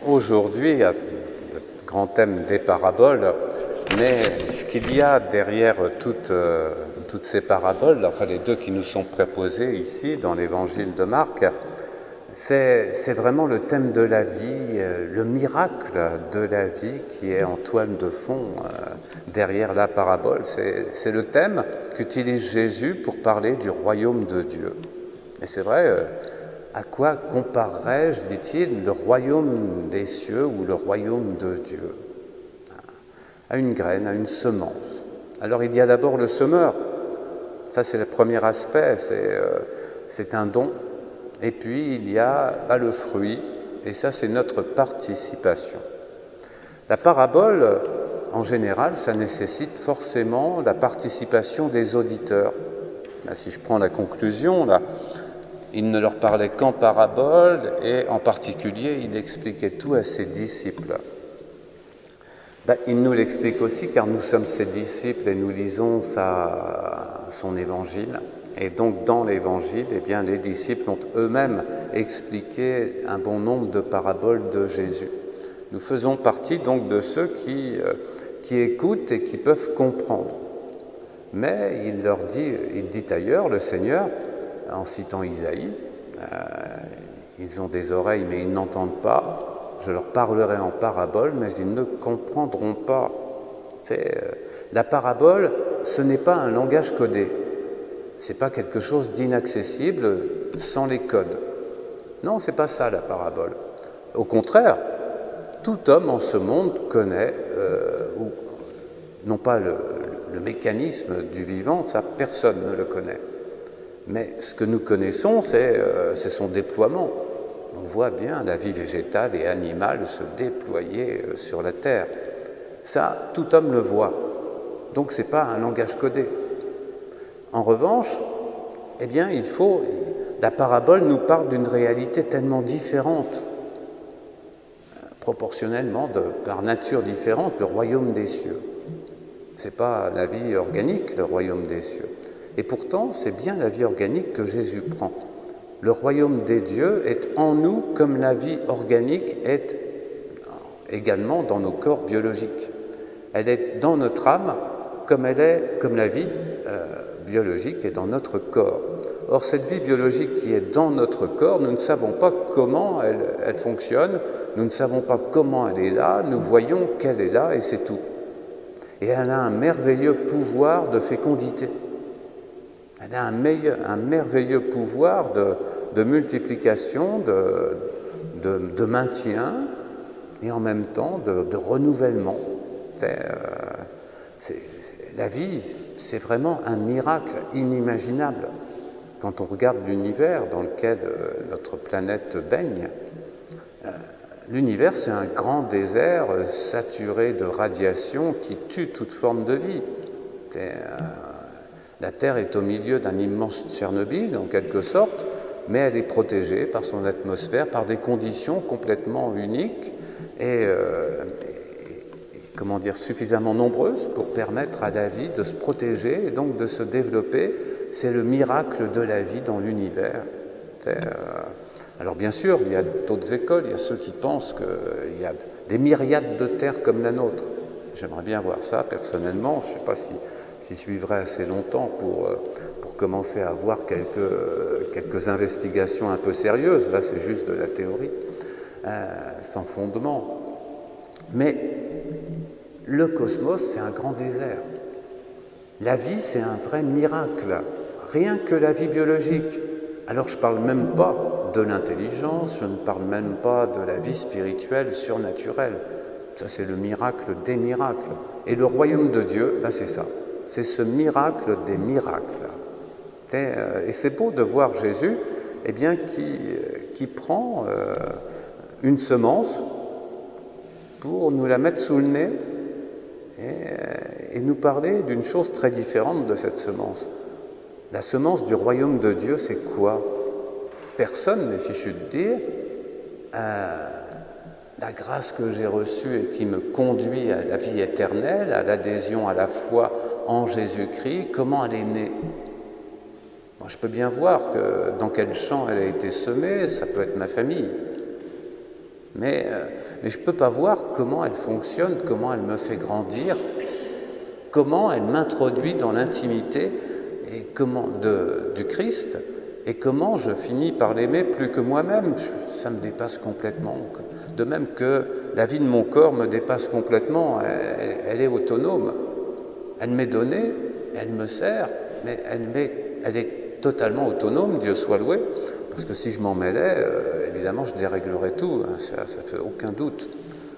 Aujourd'hui, il y a le grand thème des paraboles, mais ce qu'il y a derrière toutes ces paraboles, enfin les deux qui nous sont proposées ici dans l'évangile de Marc, c'est vraiment le thème de la vie, le miracle de la vie qui est en toile de fond derrière la parabole. C'est le thème qu'utilise Jésus pour parler du royaume de Dieu. Et c'est vrai, à quoi comparerais-je, dit-il, le royaume des cieux ou le royaume de Dieu? À une graine, à une semence. Alors il y a d'abord le semeur, ça c'est le premier aspect, c'est un don. Et puis il y a le fruit, et ça c'est notre participation. La parabole, en général, ça nécessite forcément la participation des auditeurs. Là, si je prends la conclusion, là, il ne leur parlait qu'en parabole, et en particulier, il expliquait tout à ses disciples. Il nous l'explique aussi car nous sommes ses disciples et nous lisons son évangile. Et donc dans l'évangile, les disciples ont eux-mêmes expliqué un bon nombre de paraboles de Jésus. Nous faisons partie donc de ceux qui écoutent et qui peuvent comprendre. Mais il dit ailleurs, le Seigneur, en citant Isaïe, ils ont des oreilles mais ils n'entendent pas. Je leur parlerai en parabole, mais ils ne comprendront pas. La parabole, ce n'est pas un langage codé. Ce n'est pas quelque chose d'inaccessible sans les codes. Non, ce n'est pas ça la parabole. Au contraire, tout homme en ce monde connaît, non pas le mécanisme du vivant, ça personne ne le connaît. Mais ce que nous connaissons, c'est son déploiement. On voit bien la vie végétale et animale se déployer sur la terre. Ça, tout homme le voit. Donc, ce n'est pas un langage codé. En revanche, la parabole nous parle d'une réalité tellement différente, proportionnellement, par nature différente, le royaume des cieux. Ce n'est pas la vie organique, le royaume des cieux. Et pourtant, c'est bien la vie organique que Jésus prend. Le royaume des dieux est en nous comme la vie organique est également dans nos corps biologiques. Elle est dans notre âme comme la vie biologique est dans notre corps. Or, cette vie biologique qui est dans notre corps, nous ne savons pas comment elle fonctionne, nous ne savons pas comment elle est là, nous voyons qu'elle est là et c'est tout. Et elle a un merveilleux pouvoir de fécondité. Elle a un merveilleux pouvoir de multiplication, de maintien et en même temps de renouvellement. La vie, c'est vraiment un miracle inimaginable. Quand on regarde l'univers dans lequel notre planète baigne, l'univers, c'est un grand désert saturé de radiation qui tue toute forme de vie. La Terre est au milieu d'un immense Tchernobyl, en quelque sorte, mais elle est protégée par son atmosphère, par des conditions complètement uniques et suffisamment nombreuses pour permettre à la vie de se protéger et donc de se développer. C'est le miracle de la vie dans l'univers. Alors bien sûr, il y a d'autres écoles, il y a ceux qui pensent qu'il y a des myriades de terres comme la nôtre. J'aimerais bien voir ça personnellement, je ne sais pas si j'y suivrai assez longtemps pour commencer à avoir quelques investigations un peu sérieuses. Là, c'est juste de la théorie, sans fondement. Mais le cosmos, c'est un grand désert. La vie, c'est un vrai miracle. Rien que la vie biologique. Alors, je ne parle même pas de l'intelligence, je ne parle même pas de la vie spirituelle, surnaturelle. Ça, c'est le miracle des miracles. Et le royaume de Dieu, c'est ça. C'est ce miracle des miracles. Et c'est beau de voir Jésus qui prend une semence pour nous la mettre sous le nez et nous parler d'une chose très différente de cette semence. La semence du royaume de Dieu, c'est quoi? Personne n'est fichu de dire la grâce que j'ai reçue et qui me conduit à la vie éternelle, à l'adhésion à la foi en Jésus-Christ, comment elle est née? Moi, je peux bien voir dans quel champ elle a été semée, ça peut être ma famille. Mais mais je ne peux pas voir comment elle fonctionne, comment elle me fait grandir, comment elle m'introduit dans l'intimité et du Christ, et comment je finis par l'aimer plus que moi-même. Ça me dépasse complètement. De même que la vie de mon corps me dépasse complètement, elle est autonome. Elle m'est donnée, elle me sert, mais elle est totalement autonome, Dieu soit loué, parce que si je m'en mêlais, évidemment, je déréglerais tout, hein, ça ne fait aucun doute.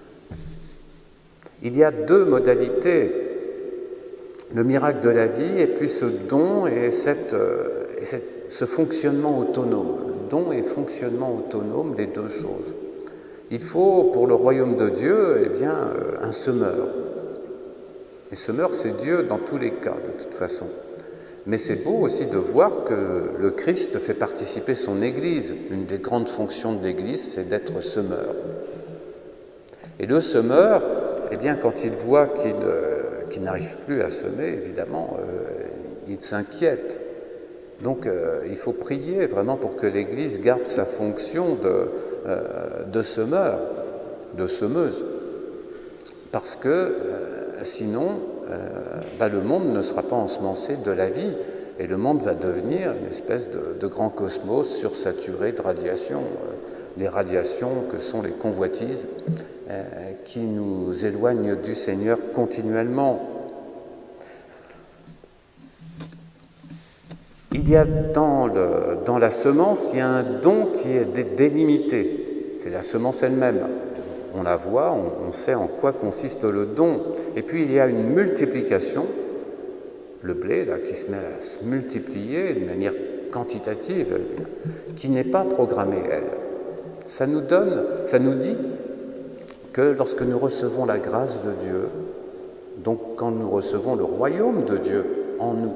Il y a deux modalités, le miracle de la vie et puis ce don et ce fonctionnement autonome. Don et fonctionnement autonome, les deux choses. Il faut, pour le royaume de Dieu, un semeur. Et semeur, c'est Dieu dans tous les cas, de toute façon. Mais c'est beau aussi de voir que le Christ fait participer son Église. Une des grandes fonctions de l'Église, c'est d'être semeur. Et le semeur, quand il voit qu'il n'arrive plus à semer, évidemment, il s'inquiète. Donc, il faut prier vraiment pour que l'Église garde sa fonction de semeur, de semeuse. Parce que sinon, le monde ne sera pas ensemencé de la vie et le monde va devenir une espèce de grand cosmos sursaturé de radiations, les radiations que sont les convoitises qui nous éloignent du Seigneur continuellement. Il y a dans la semence, il y a un don qui est délimité, c'est la semence elle-même. On la voit, on sait en quoi consiste le don. Et puis il y a une multiplication, le blé là, qui se met à se multiplier de manière quantitative, qui n'est pas programmée, elle. Ça nous dit que lorsque nous recevons la grâce de Dieu, donc quand nous recevons le royaume de Dieu en nous,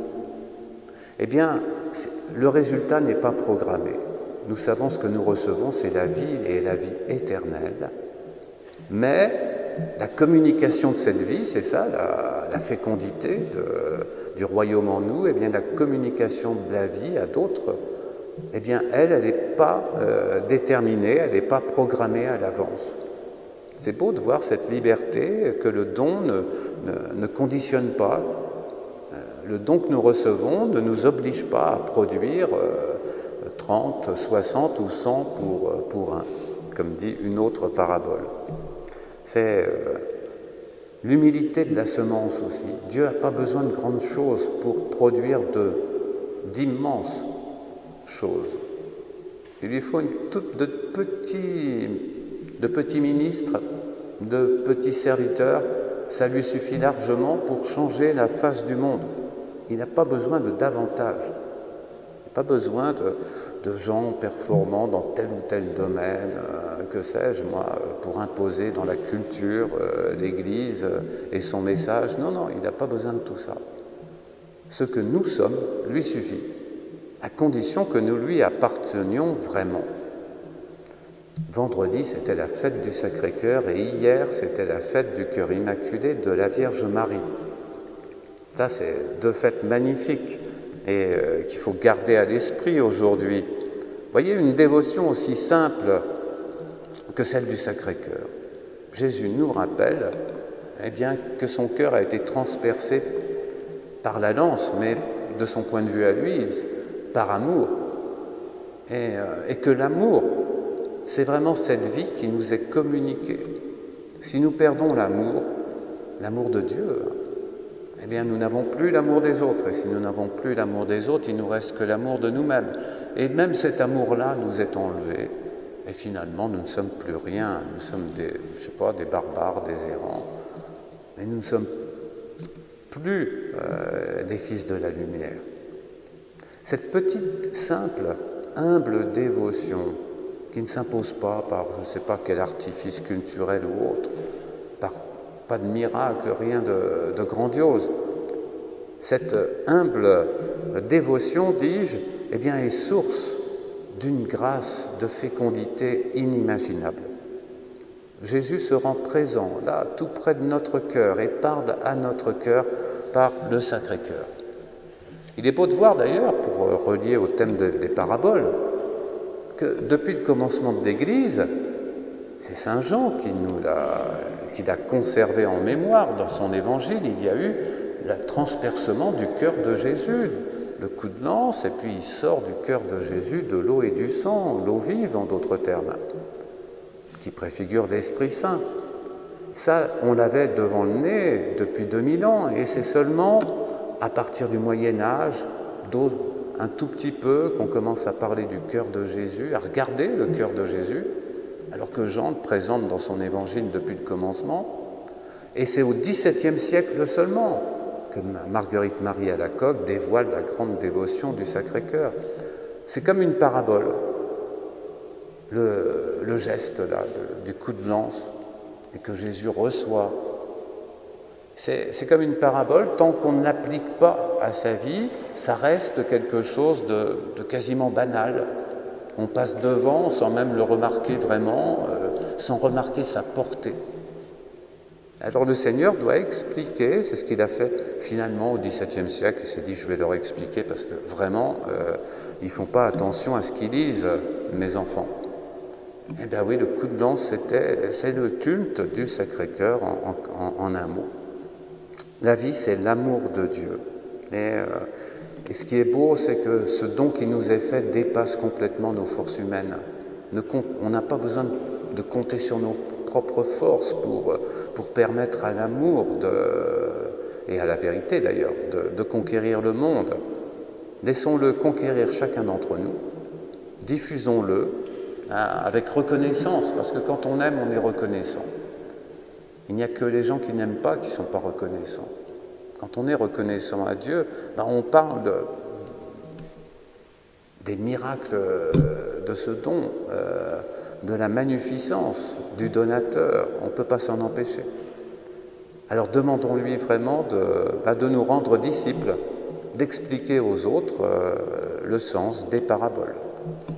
le résultat n'est pas programmé. Nous savons ce que nous recevons, c'est la vie et la vie éternelle. Mais la communication de cette vie, c'est ça, la fécondité du royaume en nous, la communication de la vie à d'autres, elle n'est pas déterminée, elle n'est pas programmée à l'avance. C'est beau de voir cette liberté que le don ne conditionne pas. Le don que nous recevons ne nous oblige pas à produire 30, 60 ou 100 pour un, comme dit une autre parabole. C'est l'humilité de la semence aussi. Dieu n'a pas besoin de grandes choses pour produire d'immenses choses. Il lui faut de petits ministres, de petits serviteurs. Ça lui suffit largement pour changer la face du monde. Il n'a pas besoin de davantage. Il n'a pas besoin de gens performants dans tel ou tel domaine, que sais-je, moi, pour imposer dans la culture l'Église et son message. Non, il n'a pas besoin de tout ça. Ce que nous sommes lui suffit, à condition que nous lui appartenions vraiment. Vendredi, c'était la fête du Sacré-Cœur et hier, c'était la fête du Cœur Immaculé de la Vierge Marie. Ça, c'est deux fêtes magnifiques et qu'il faut garder à l'esprit aujourd'hui. Vous voyez, une dévotion aussi simple que celle du Sacré-Cœur. Jésus nous rappelle que son cœur a été transpercé par la lance, mais de son point de vue à lui, par amour. Et que l'amour, c'est vraiment cette vie qui nous est communiquée. Si nous perdons l'amour de Dieu, nous n'avons plus l'amour des autres. Et si nous n'avons plus l'amour des autres, il ne nous reste que l'amour de nous-mêmes. Et même cet amour-là nous est enlevé. Et finalement, nous ne sommes plus rien. Nous sommes des barbares, des errants. Mais nous ne sommes plus des fils de la lumière. Cette petite, simple, humble dévotion qui ne s'impose pas par je ne sais pas quel artifice culturel ou autre, pas de miracle, rien de grandiose. Cette humble dévotion, dis-je, est source d'une grâce de fécondité inimaginable. Jésus se rend présent, là, tout près de notre cœur, et parle à notre cœur par le Sacré-Cœur. Il est beau de voir d'ailleurs, pour relier au thème des paraboles, que depuis le commencement de l'Église, c'est Saint Jean qui l'a conservé en mémoire dans son évangile. Il y a eu le transpercement du cœur de Jésus, le coup de lance, et puis il sort du cœur de Jésus de l'eau et du sang, l'eau vive en d'autres termes, qui préfigure l'Esprit Saint. Ça, on l'avait devant le nez depuis 2000 ans, et c'est seulement à partir du Moyen-Âge, un tout petit peu, qu'on commence à parler du cœur de Jésus, à regarder le cœur de Jésus, alors que Jean le présente dans son évangile depuis le commencement. Et c'est au XVIIe siècle seulement que Marguerite-Marie Alacoque dévoile la grande dévotion du Sacré-Cœur. C'est comme une parabole, le geste là, du coup de lance, et que Jésus reçoit. C'est comme une parabole, tant qu'on ne l'applique pas à sa vie, ça reste quelque chose de quasiment banal. On passe devant sans même le remarquer vraiment, sans remarquer sa portée. Alors le Seigneur doit expliquer, c'est ce qu'il a fait finalement au XVIIe siècle, il s'est dit je vais leur expliquer parce que vraiment ils ne font pas attention à ce qu'ils lisent, mes enfants. Eh bien oui, le coup de lance, c'est le culte du Sacré-Cœur en un mot. La vie, c'est l'amour de Dieu. Et ce qui est beau, c'est que ce don qui nous est fait dépasse complètement nos forces humaines. On n'a pas besoin de compter sur nos propres forces pour permettre à l'amour, et à la vérité d'ailleurs, de conquérir le monde. Laissons-le conquérir chacun d'entre nous, diffusons-le avec reconnaissance, parce que quand on aime, on est reconnaissant. Il n'y a que les gens qui n'aiment pas qui ne sont pas reconnaissants. Quand on est reconnaissant à Dieu, on parle des miracles de ce don, de la magnificence du donateur. On ne peut pas s'en empêcher. Alors demandons-lui vraiment de nous rendre disciples, d'expliquer aux autres le sens des paraboles.